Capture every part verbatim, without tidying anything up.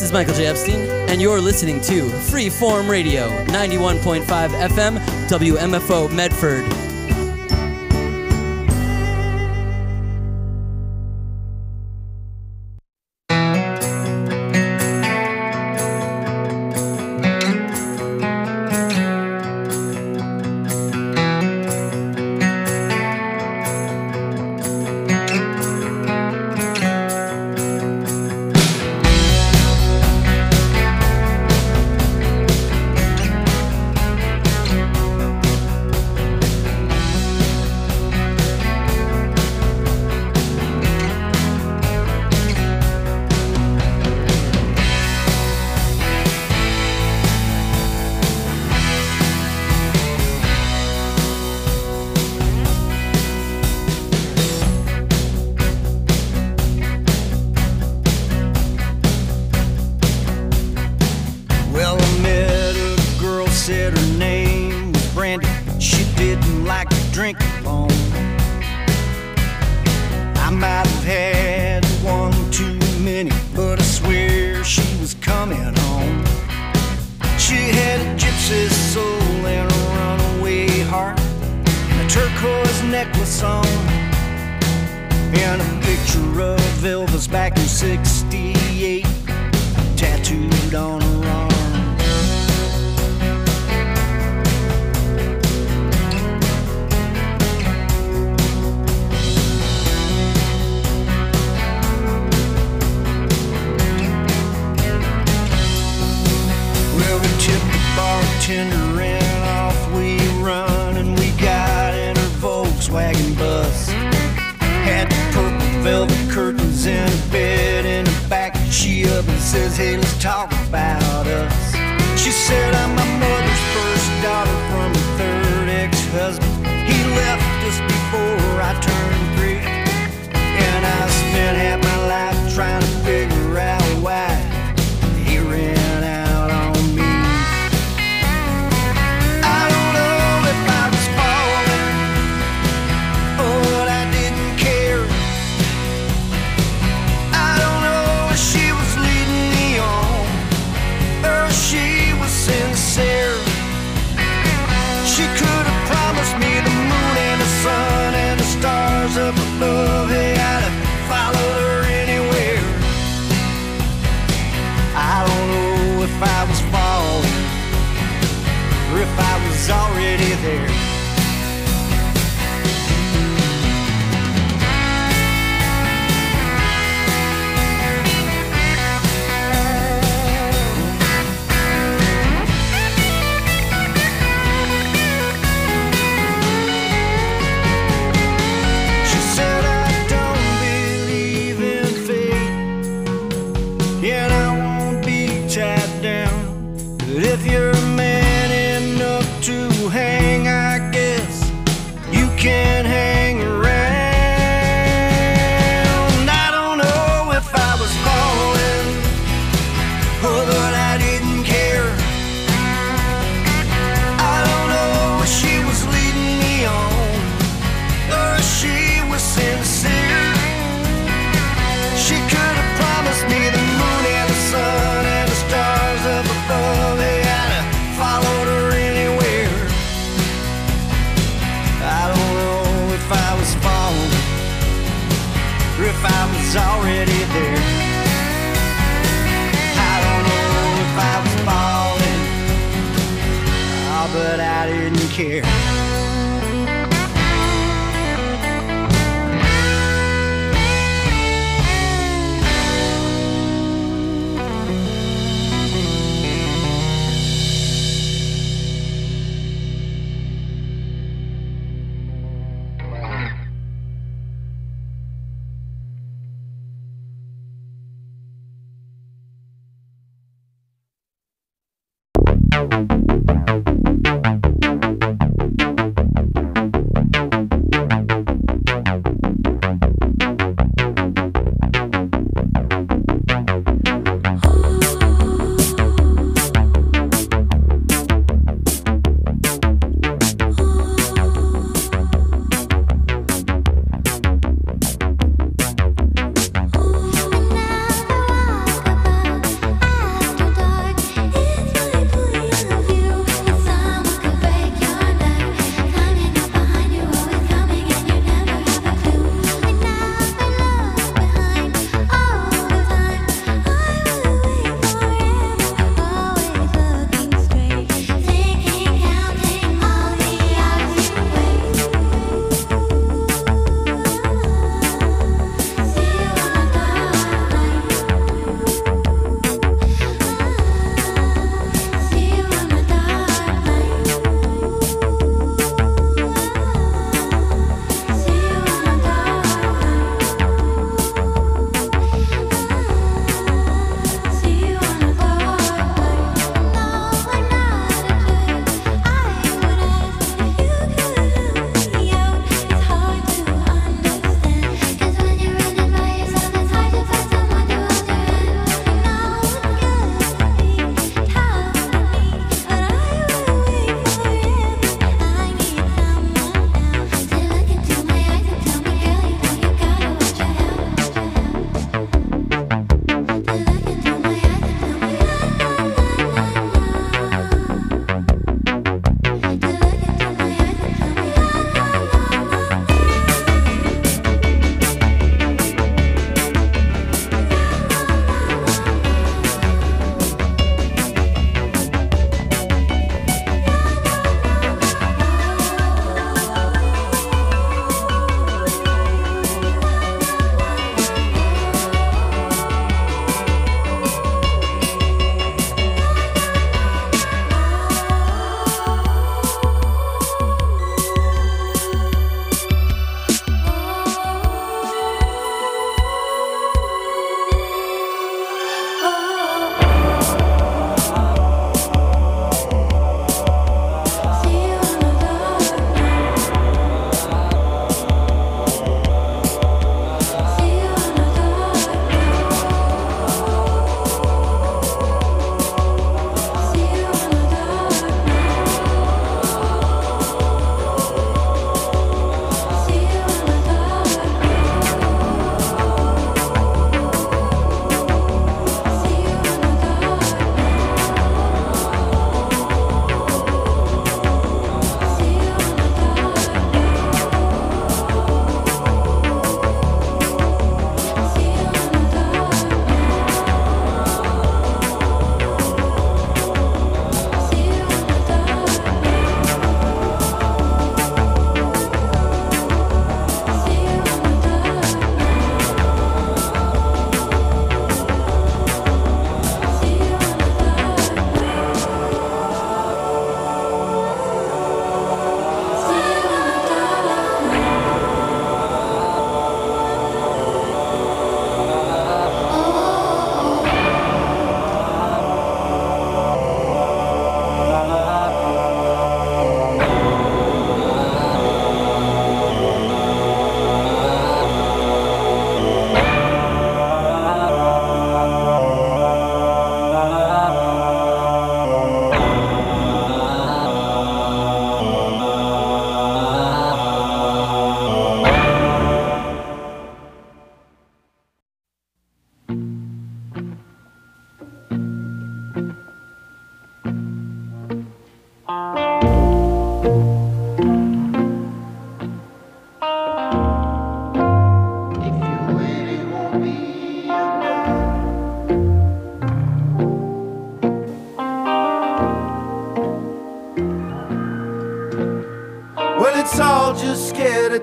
This is Michael J. Epstein, and you're listening to Freeform Radio, ninety-one point five F M, W M F O Medford.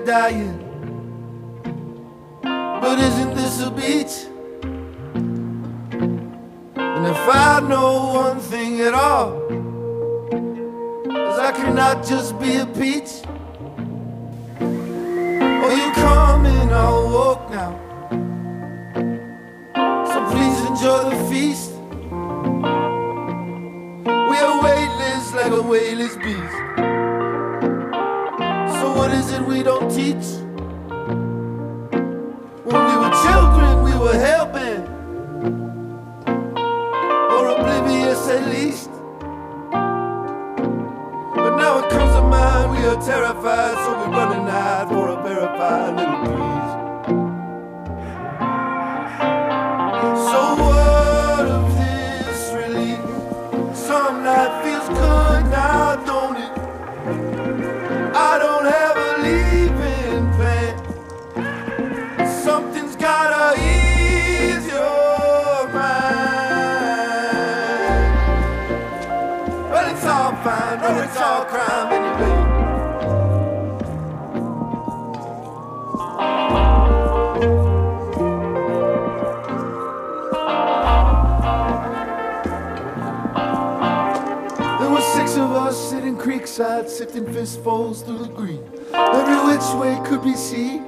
dying. But isn't this a beach? And if I know one thing at all, is I cannot just be a peach. Oh, you come and I'll walk now. So please enjoy the feast. We are weightless like a weightless beast. So what is it we don't teach? When we were children, we were hell-bent, or oblivious at least. But now it comes to mind, we are terrified, so we're running out for a verified little breeze. So what of this relief? Some life feels good now, don't it? I don't have a leaving plan. Something's gotta ease your mind. Well, it's all fine, or it's all crime anyway. There were six of us sitting creekside, sifting fistfuls through the green. Every which way could be seen.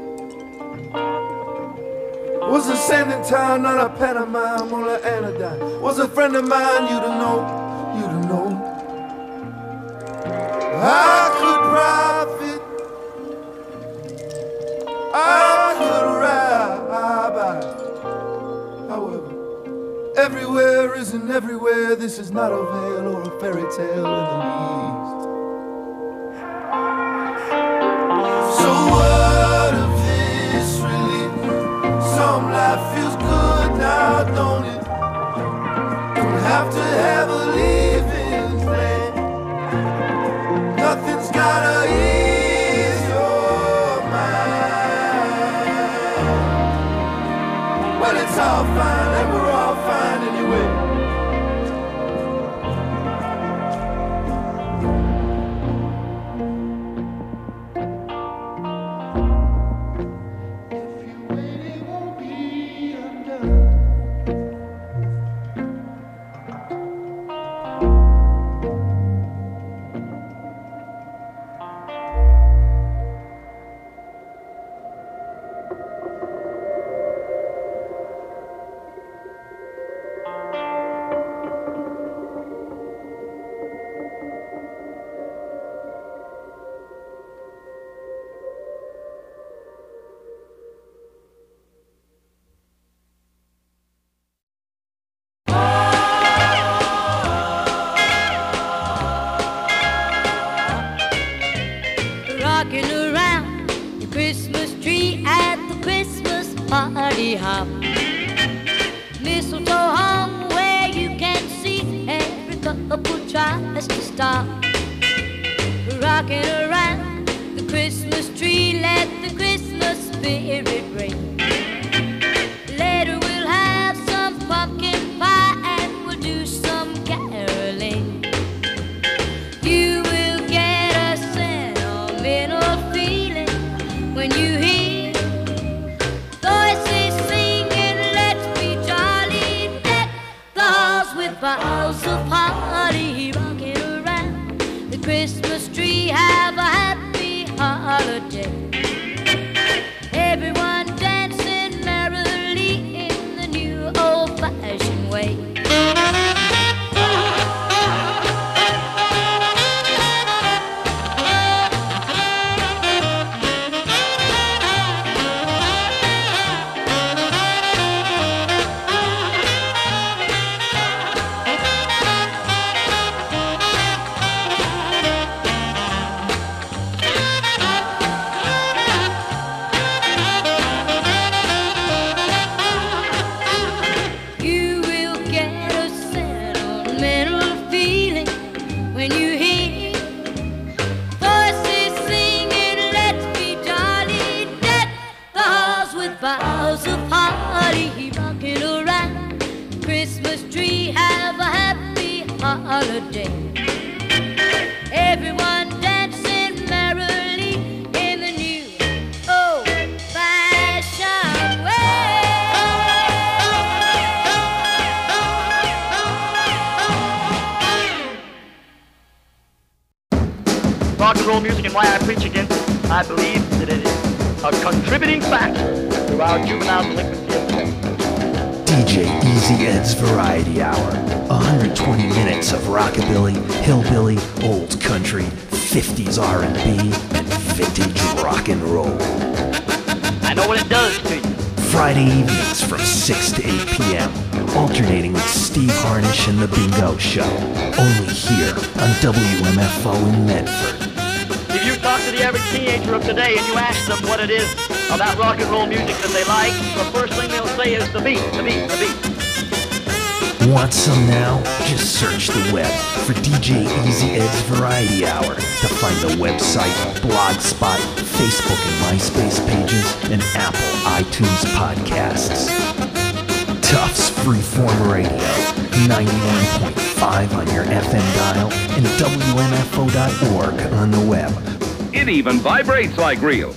Was a sanding town, not a pantomime or an anodyne. Was a friend of mine, you'd know, you'd know. I could profit, I could ride. However, everywhere isn't everywhere. This is not a veil or a fairy tale in the least. So what of this relief? Some life feels good now, don't it? Don't have to have a leaving plan. Nothing's gotta ease your mind. Well, it's all fine and we're all fine anyway. Rocking around the Christmas tree at the Christmas party hop. Mistletoe hung where you can see every couple tries to stop. Rocking around the Christmas tree, let the Christmas spirit ring. Later we'll have some pumpkin pie and we'll do some caroling. You will get a sentimental feeling when you hear voices singing, let's be jolly, deck the halls with boughs of holly. Rocking around the Christmas tree, have a happy holiday. Everyone dancing merrily in the new old-fashioned way. Boughs of holly, rocking around the Christmas tree, have a happy holiday. Everyone dancing merrily in the new rock and roll music and why I preach against it. I believe that it is a contributing factor to our juvenile delinquency of crime. D J Easy Ed's Variety Hour. one hundred twenty minutes of rockabilly, hillbilly, old country, fifties R and B, and vintage rock and roll. I know what it does to you. Friday evenings from six to eight p.m. Alternating with Steve Harnish and The Bingo Show. Only here on W M F O in Medford. If you talk to the average teenager of today and you ask them what it is about rock and roll music that they like, the first thing they'll say is the beat, the beat, the beat. Want some now? Just search the web for D J Easy Ed's Variety Hour to find the website, Blogspot, Facebook and MySpace pages, and Apple iTunes podcasts. Tufts Freeform Radio, ninety-one point five on your F M dial and W M F O dot org on the web. It even vibrates like real.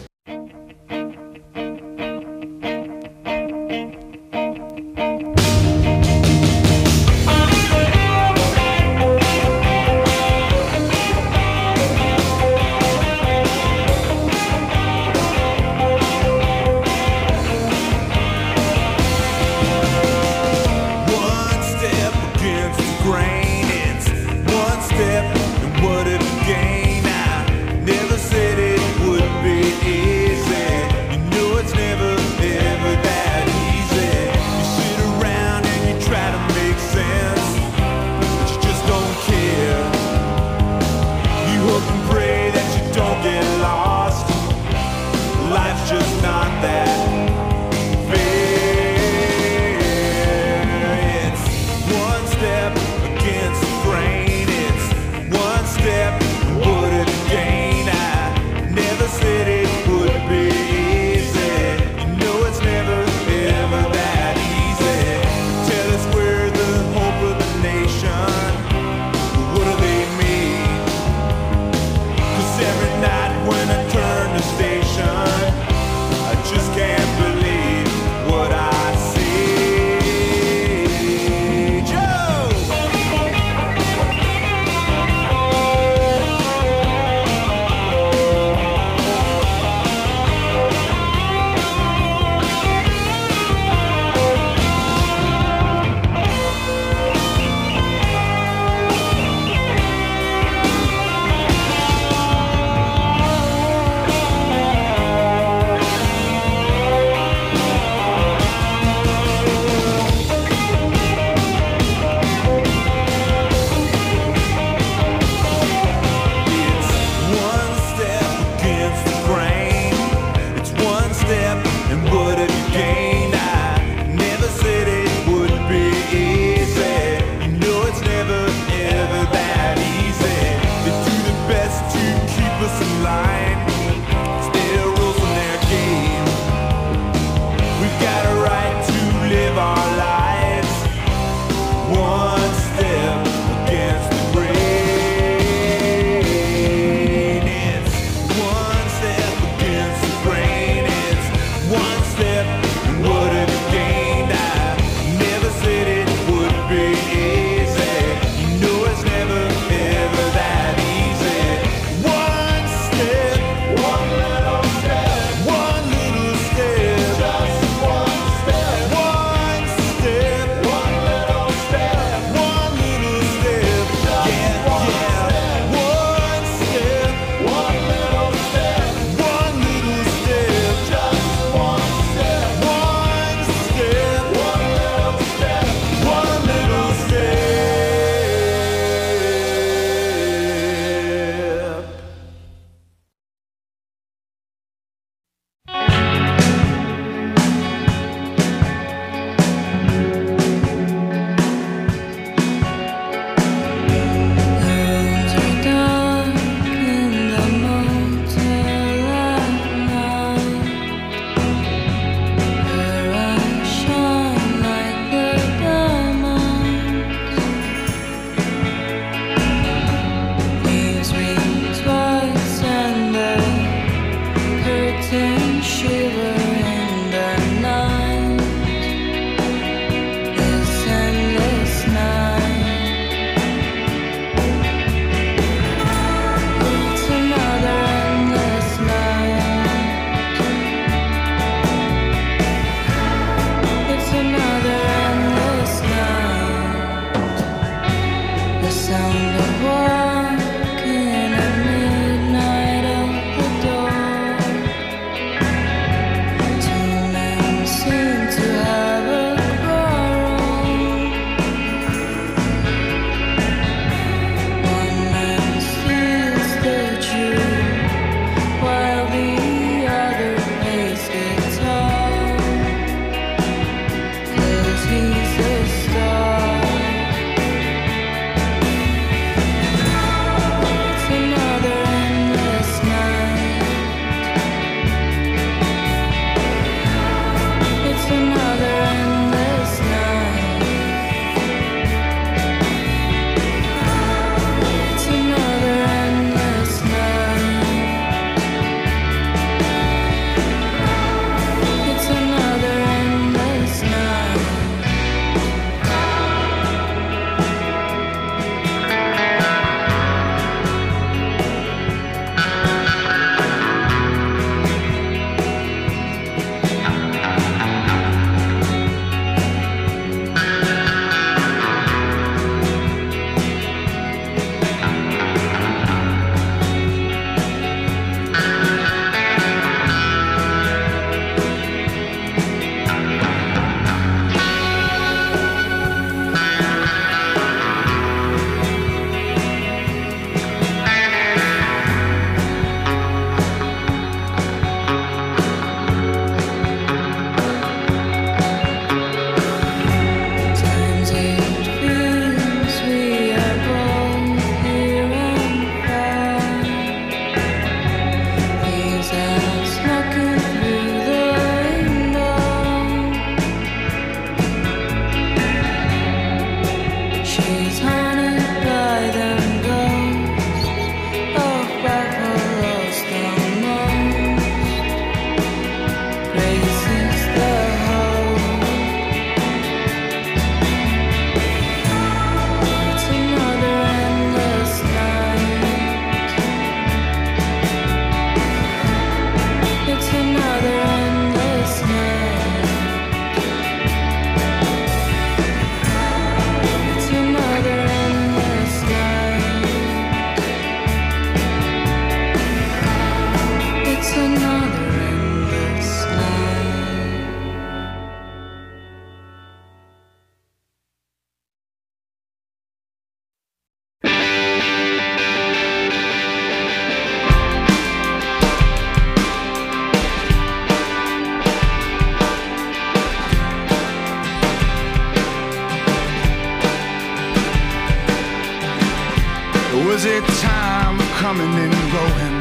Was a time of coming and going,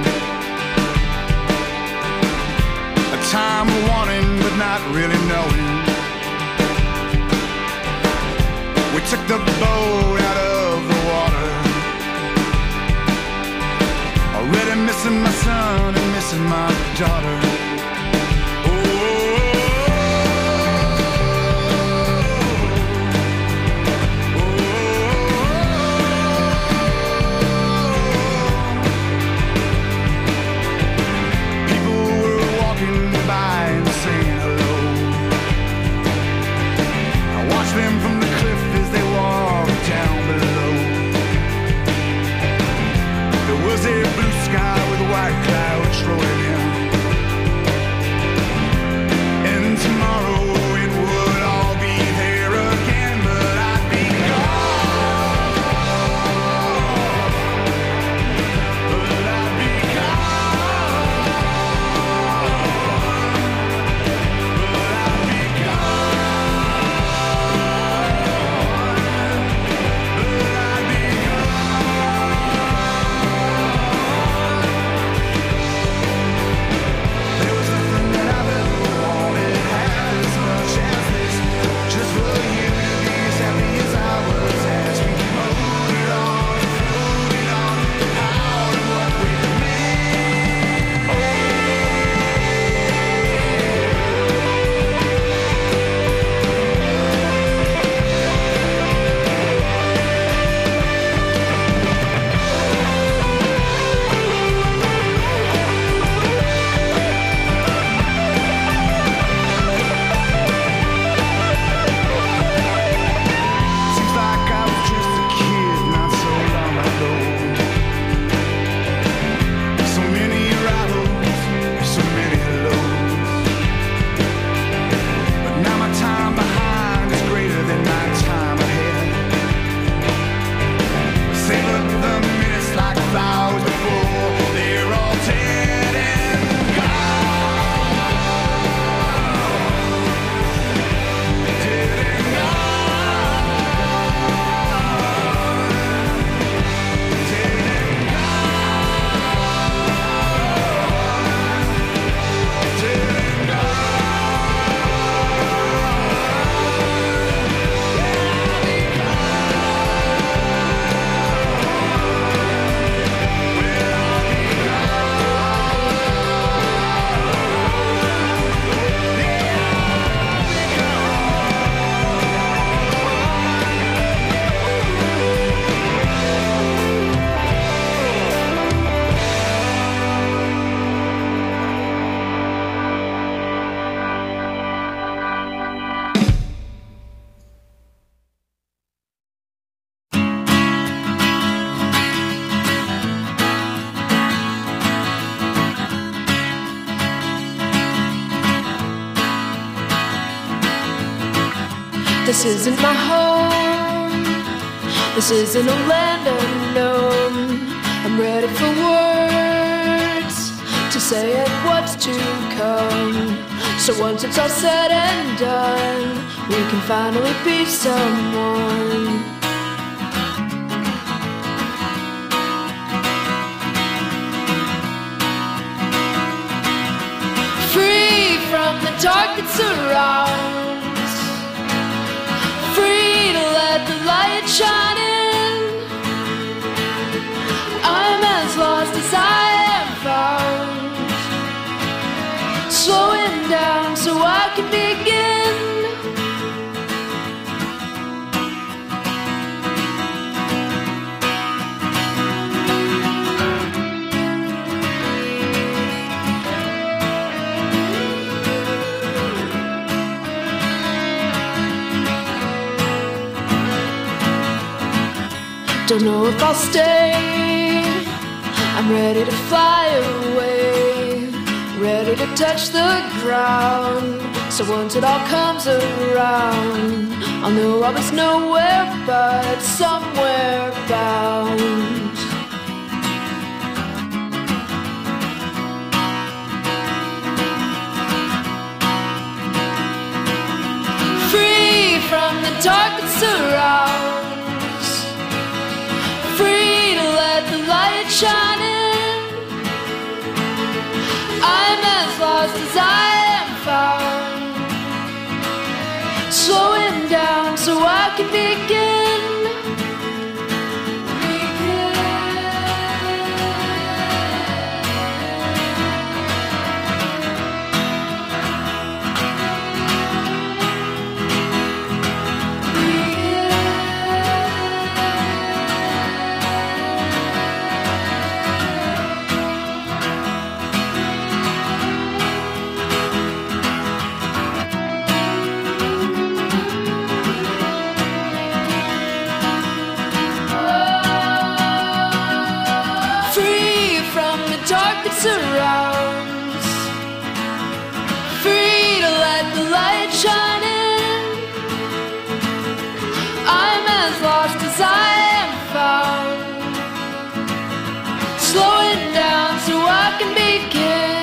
a time of wanting but not really knowing. We took the boat out of the water, already missing my son and missing my daughter. Them from the cliff as they walked down below. There was a blue sky with white clouds rolling in. This isn't my home. This isn't a land unknown. I'm ready for words to say it what's to come. So once it's all said and done, we can finally be someone. Free from the dark that surrounds, free to let the light shine in. I'm as lost as I am found, slowing down so I can begin. Don't know if I'll stay. I'm ready to fly away, ready to touch the ground. So once it all comes around, I'll know I was nowhere but somewhere bound. Free from the dark that surrounds, free to let the light shine in. I'm as lost as I am found, slowing down so I can begin. Surrounds, free to let the light shine in. I'm as lost as I am found, slowing down so I can begin.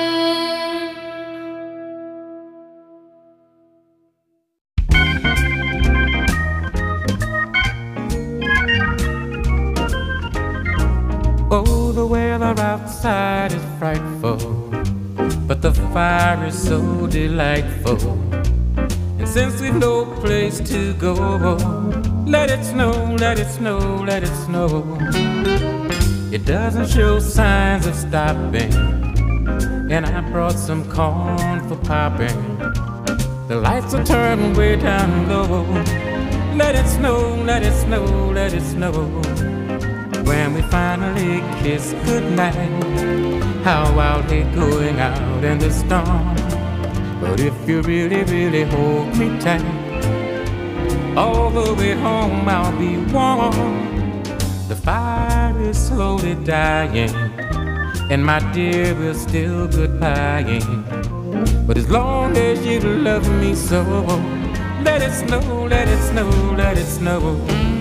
Oh, the weather outside is frightful, but the fire is so delightful. And since we've no place to go, let it snow, let it snow, let it snow. It doesn't show signs of stopping, and I brought some corn for popping. The lights are turned way down low. Let it snow, let it snow, let it snow. When we finally kiss goodnight, how I'll hate going out in the storm. But if you really, really hold me tight, all the way home I'll be warm. The fire is slowly dying, and my dear, we're still goodbying. But as long as you love me so, let it snow, let it snow, let it snow.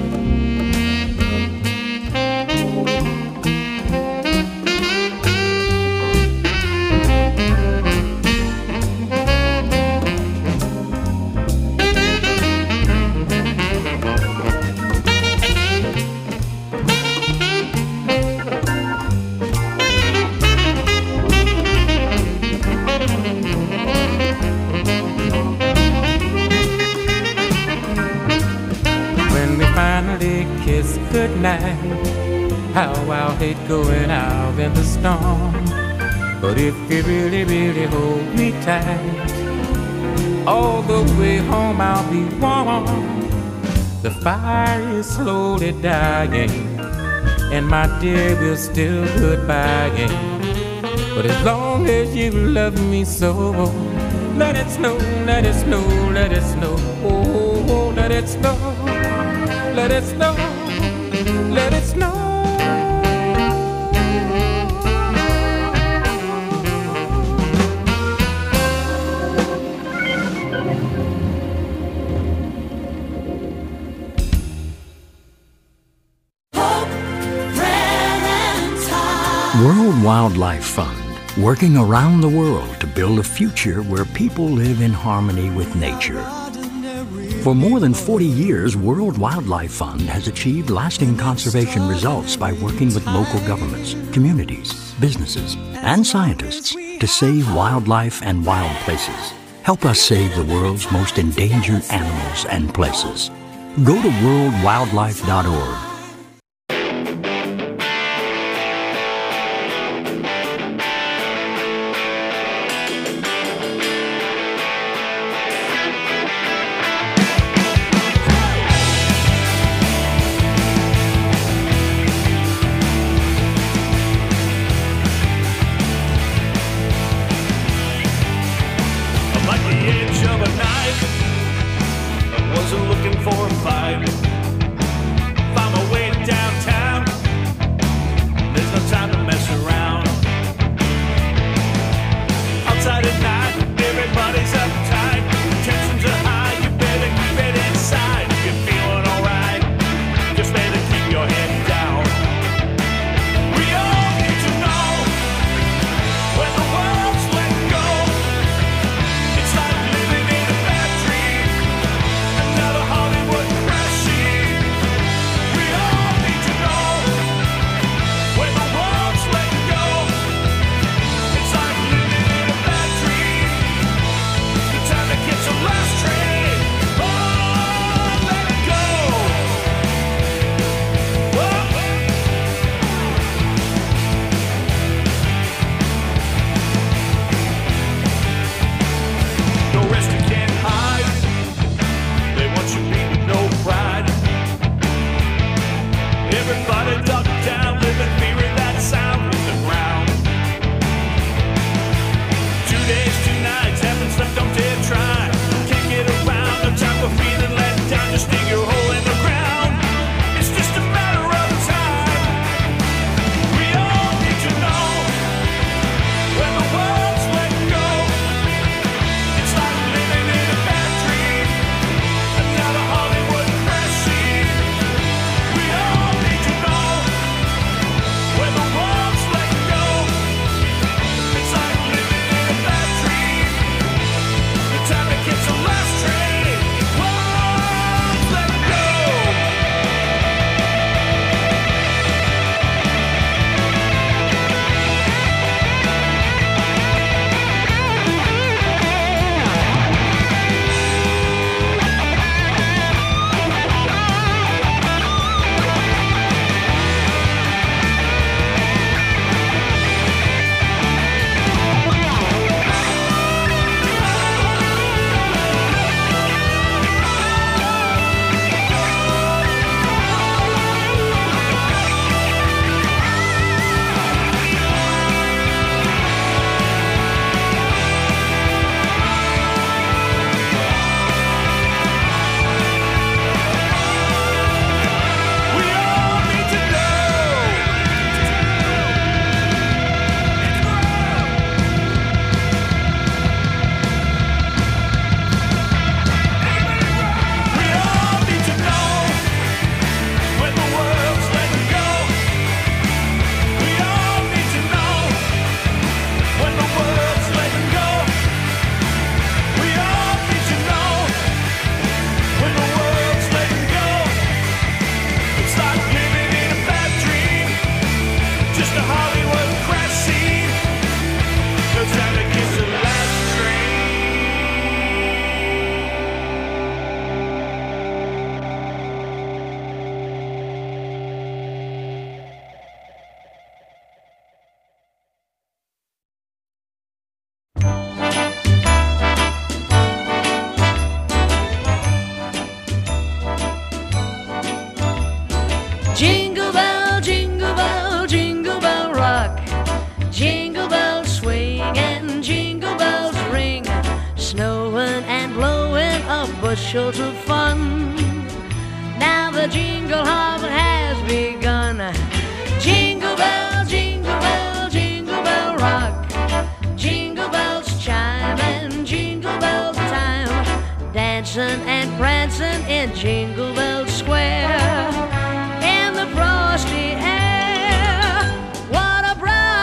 Kiss goodnight, how I'll hate going out in the storm. But if you really, really hold me tight, all the way home I'll be warm. The fire is slowly dying, and my dear, we're still goodbying. But as long as you love me so, let it snow, let it snow, let it snow. Oh, let it snow. Let it snow, let it snow. World Wildlife Fund, working around the world to build a future where people live in harmony with nature. For more than forty years, World Wildlife Fund has achieved lasting conservation results by working with local governments, communities, businesses, and scientists to save wildlife and wild places. Help us save the world's most endangered animals and places. Go to world wildlife dot org. Jingle bell, jingle bell, jingle bell rock. Jingle bells swing and jingle bells ring. Snowing and blowing up bushels of fun. Now the jingle hop has begun. Jingle bell, jingle bell, jingle bell rock. Jingle bells chime and jingle bell time. Dancing and prancing in Jingle Bell Square. In the frosty air, what a bright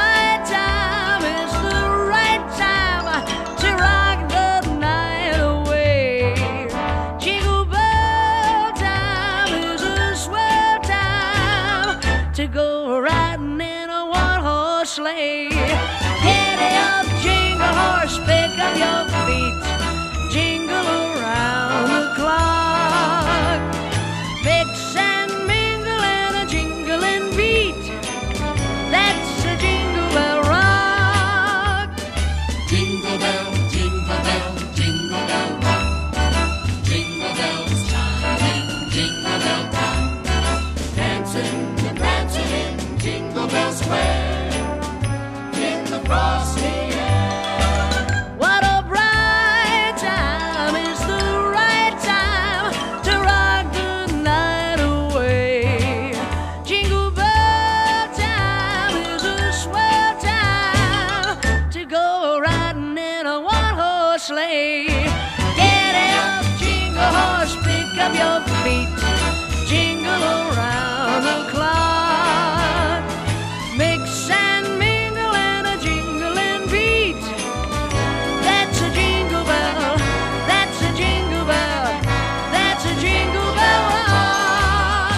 to go riding in a one-horse sleigh. Giddy up, jingle horse, pick up your feet, jingle around the clock. Mix and mingle and a jingling beat, that's a jingle bell rock. Jingle bell, jingle bell, jingle bell rock. Jingle bells chiming, jingle bell time. Dancing and prancing in Jingle Bell Square, in the frosty air. What a bright time is the right time to rock the night away. Jingle bell time is a swell time to go riding in a one-horse sleigh. Get up, jingle horse, pick up your feet, jingle around the clock. Mix and mingle and a jingling beat, that's a jingle bell, that's a jingle bell, that's a jingle bell rock.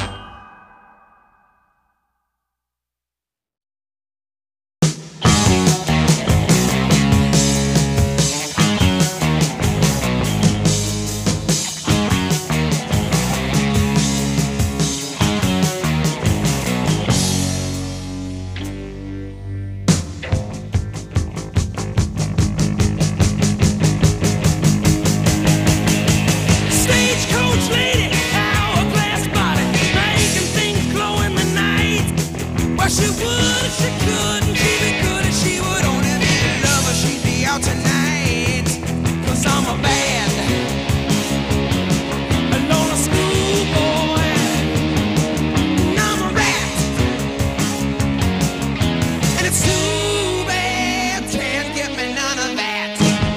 Stagecoach lady, hourglass body, making things glow in the night. Well, she would if she could, and she'd be good if she would only be a lover. She'd be out tonight, 'cause I'm a bad, a loner schoolboy, and I'm a rat. And it's too bad, can't get me none of that.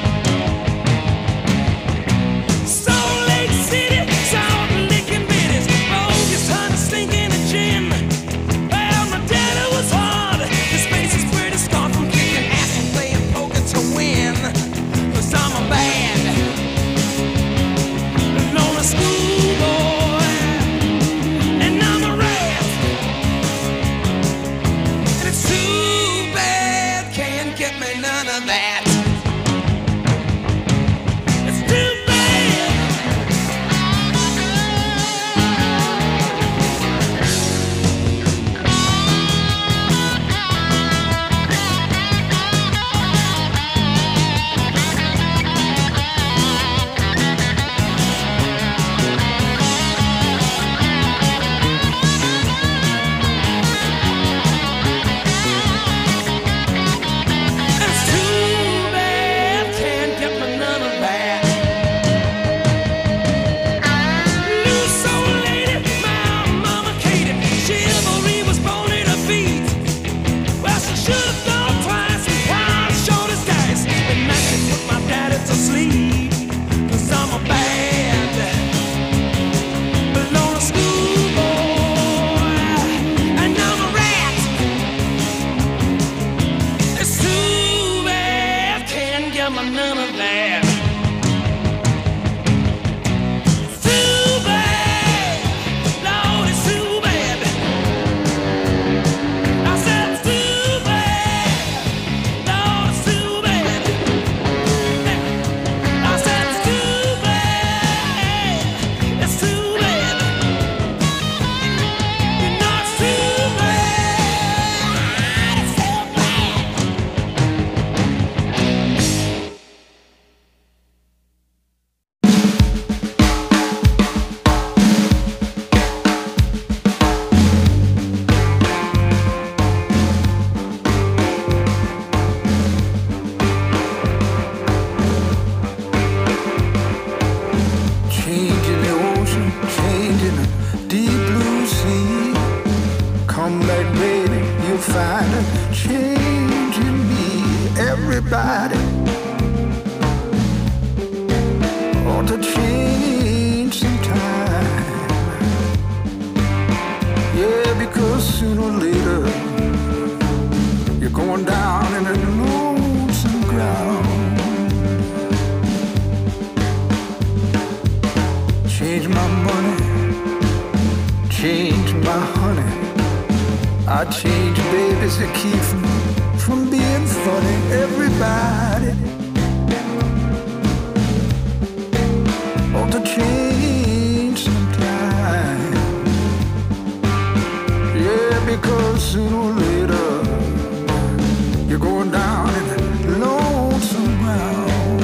Salt Lake City, salt licking bitties, bogus honey stinking of gin. Well, my daddy was hard, his face is pretty scarred from kicking ass and playing poker to win. 'Cause I'm a bad, loner schoolboy, and I'm a rat. And it's too bad, can't get me none of that. It's too bad. It's too bad, can't get me none of that. Loose old lady, my mama Katie, chivalry was born in her feet. Well, she should have thought twice and why short as dice, and that could put my daddy to sleep. 'Cause I'm a bad, loner schoolboy, and I'm a rat. It's too bad, can't get me none of that. It's too bad, Lord, it's too bad. I said it's too bad, Lord, it's too bad. I said it's too bad, it's too bad. You know it's too bad, it's too bad. Changing the ocean, changing the deep blue sea. Come back, baby, you'll find it changing me. Everybody ought to change sometime. Yeah, because sooner or later you're going down in the lonesome ground. Change my money, change my honey, I change babies to keep from, from being funny. Everybody ought to change sometime. Yeah, because sooner or later you're going down in the lonesome ground.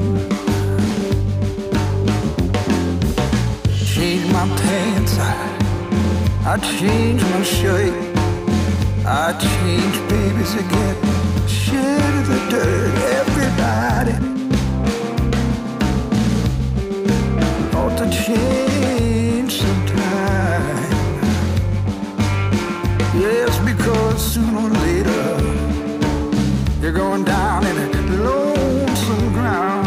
Change my pants, I, I change my shirt, I change babies again, shed the dirt. Everybody ought to change sometime. Yes, because sooner or later you're going down in a lonesome ground.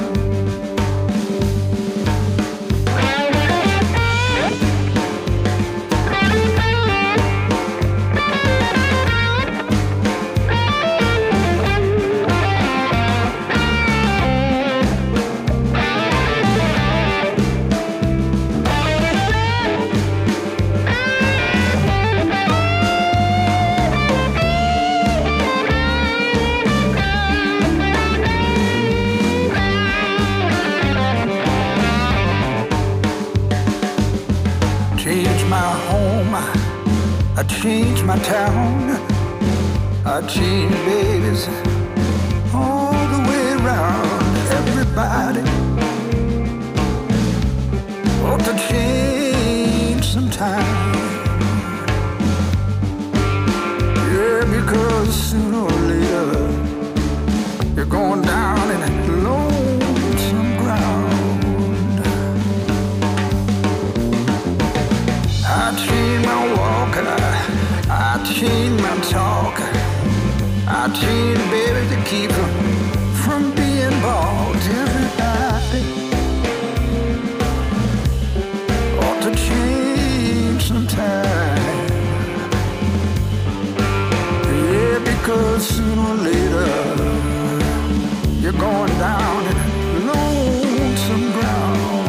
I changed my town, I changed babies all the way around. Everybody ought to change sometime. Yeah, because sooner or later you're going down in a lonesome ground. I changed my walk, I, I changed my talk, I changed baby to keep from, from being bald. Everybody ought to change sometime. Yeah, because sooner or later you're going down in a lonesome ground.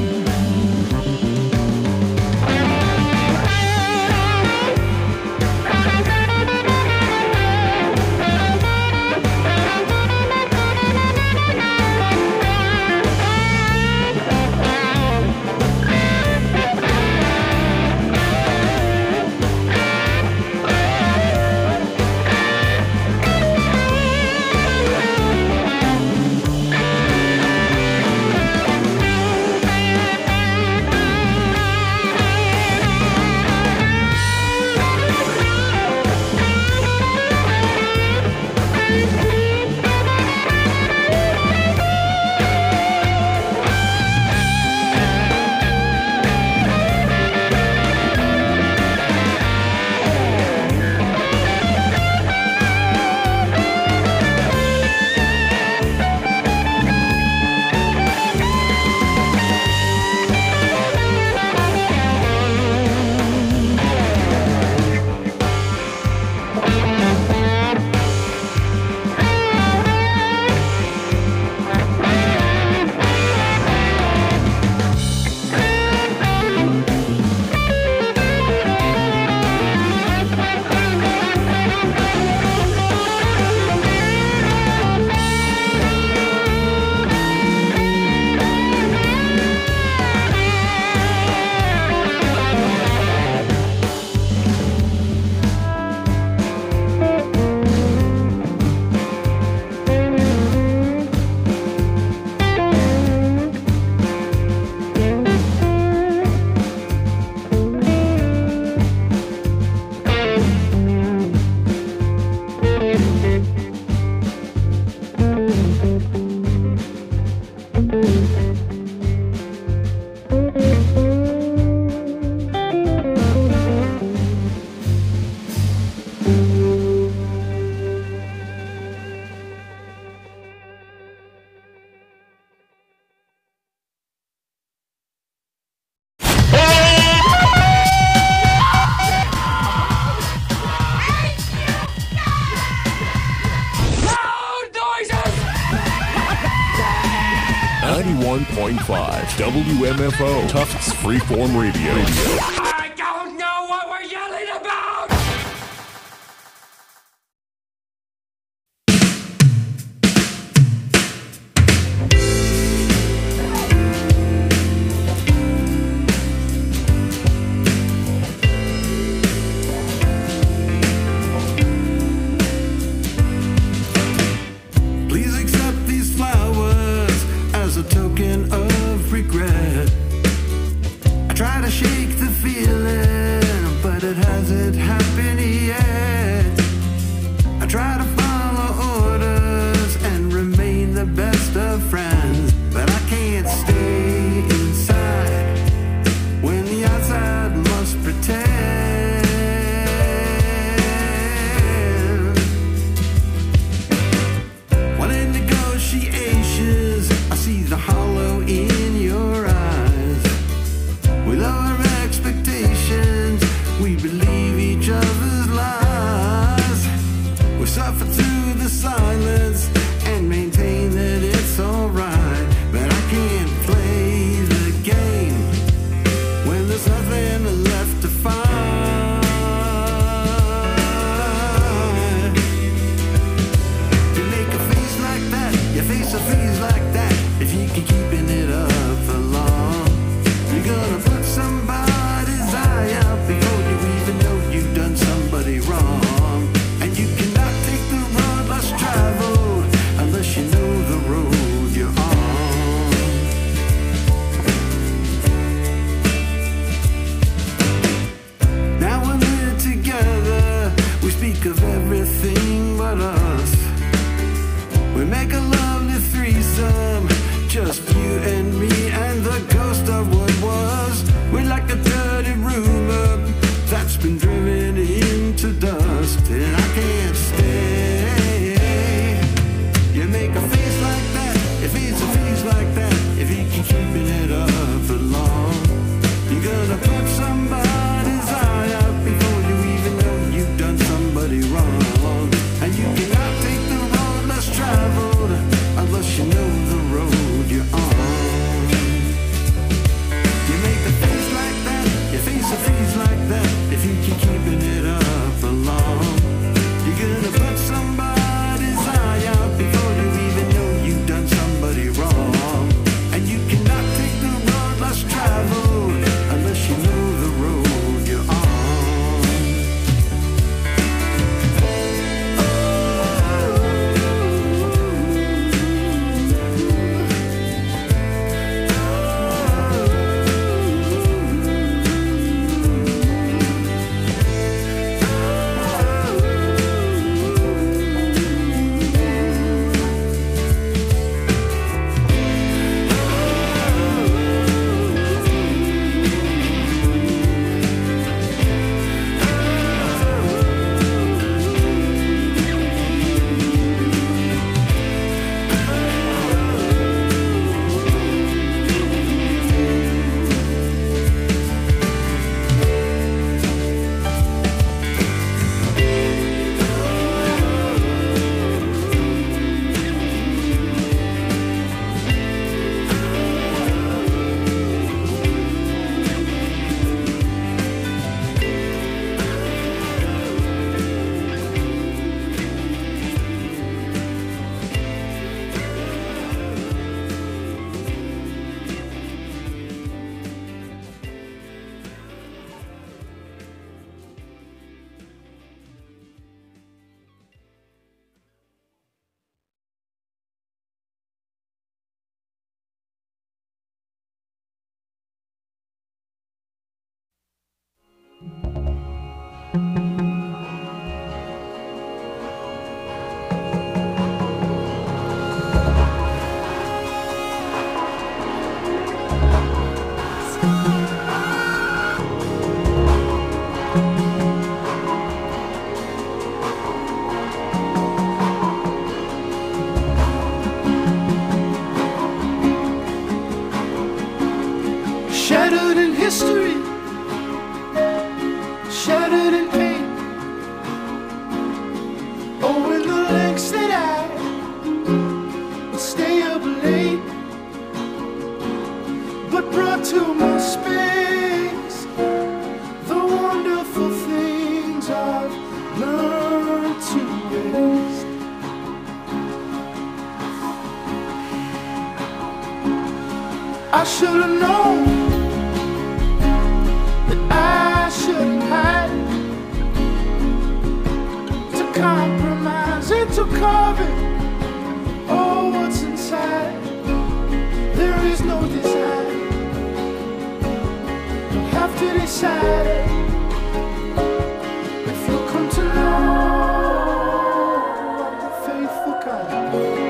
ninety-one point five W M F O, Tufts Freeform Radio. I don't know what we're yelling about! believe each other's lies. We suffer through the silence and maintain that it's alright. But I can't play the game when there's nothing left to find. You make a face like that, you face a face like that. If you keep keeping it up for long, you're gonna put somebody's eye out before you even know you've done somebody wrong. And you cannot take the road less traveled unless you know the road you're on. Now when we're together, we speak of everything but us. We make a lovely threesome, just you and me and the ghost of what was. We're like a dirty rumor that's been driven into dust, and I can't stay. You make a face like that, you face a face like that. If you keep keeping it up for long, you're gonna put somebody's eye out before you even know you've done somebody wrong. And you cannot take the road less traveled unless you know the road you're on. You make a face like that, you face a face like that. If you keep keeping it up for long, you're gonna put somebody's eye out before you even know you've done somebody wrong. And you cannot take the road less traveled unless you know the road you're on. Shattered in history, shattered in pain. Oh, in the lengths that I would stay up late, but brought to my space the wonderful things I've learned to waste. I should have known that I shouldn't hide, to compromise and to carving oh what's inside. There is no design, you'll have to decide if you'll come to know the faithful kind.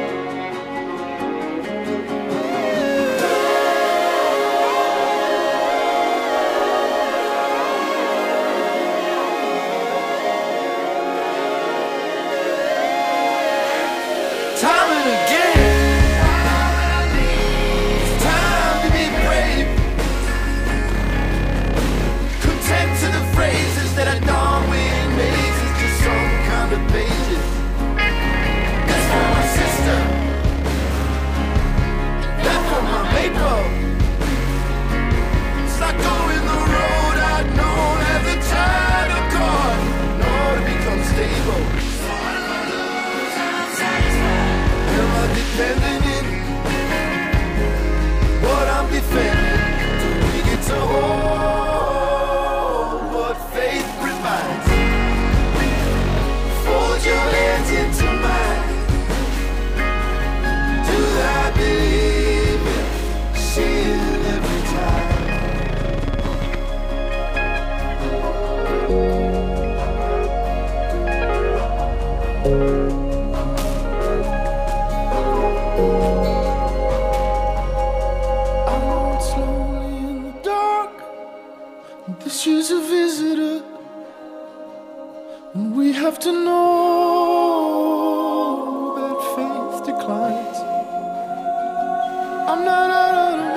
Time and again, it's time to be brave, content to And we have to know that faith declines. I'm not out of the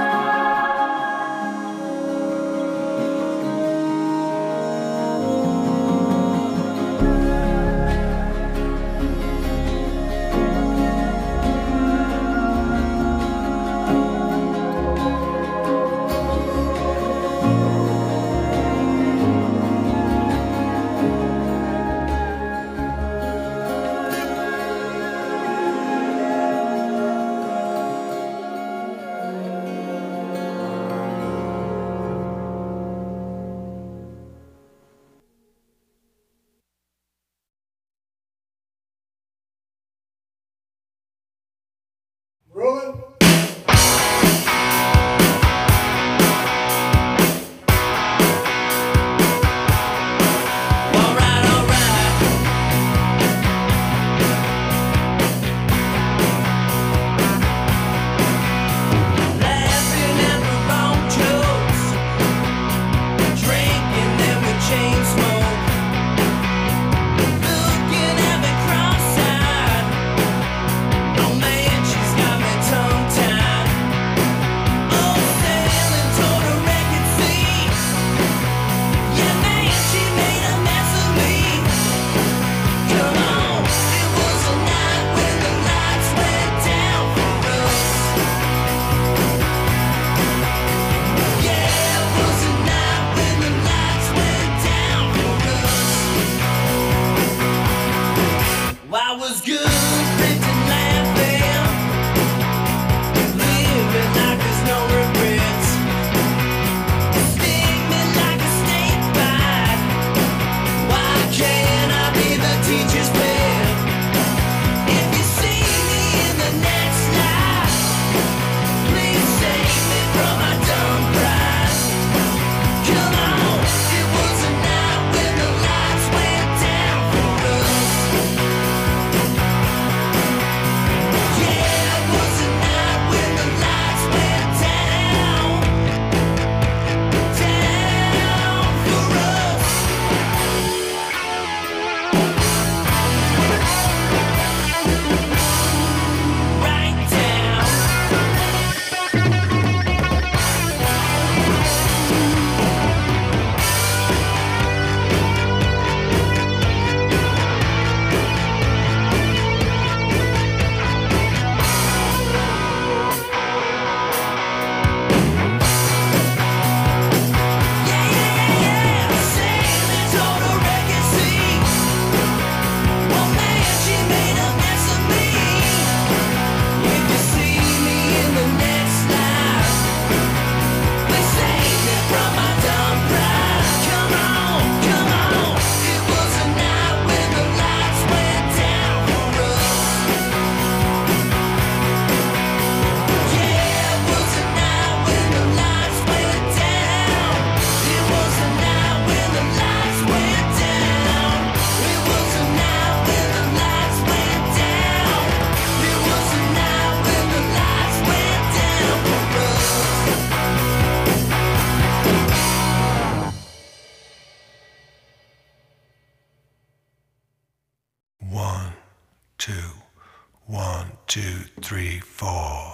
three, four.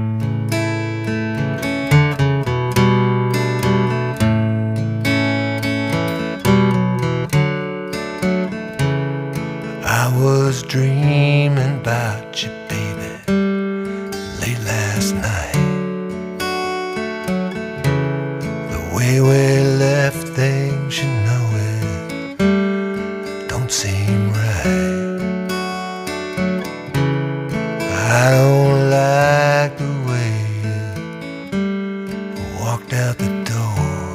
I was dreaming about you, baby, late last night. The way we left things, you know it don't seem right. I don't like the way you walked out the door,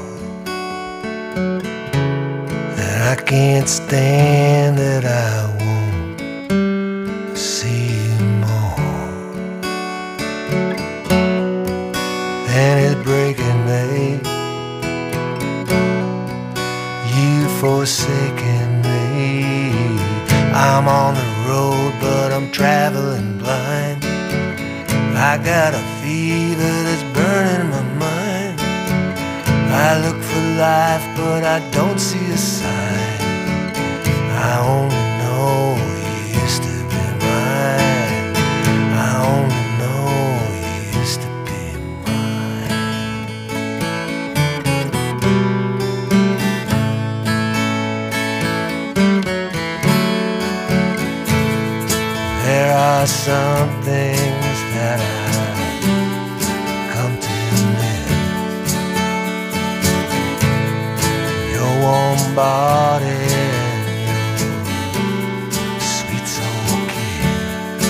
and I can't stand that I won't see you more. And it's breaking me, you forsaken me. I'm on the road, but I'm traveling blind. I got a fever that's burning my mind. I look for life, but I don't see a sign. some things that I've come to miss. Your warm body and your sweet soul kiss.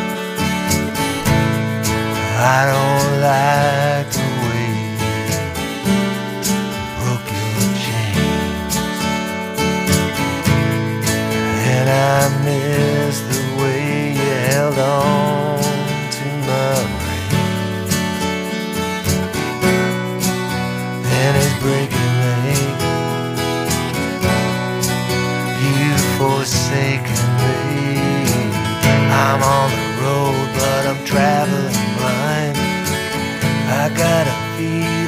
I don't like the way you broke your chains, and I miss the way you held on to my reins. And it's breaking me, you forsaken me. I'm on the road, but I'm traveling blind. I got a feeling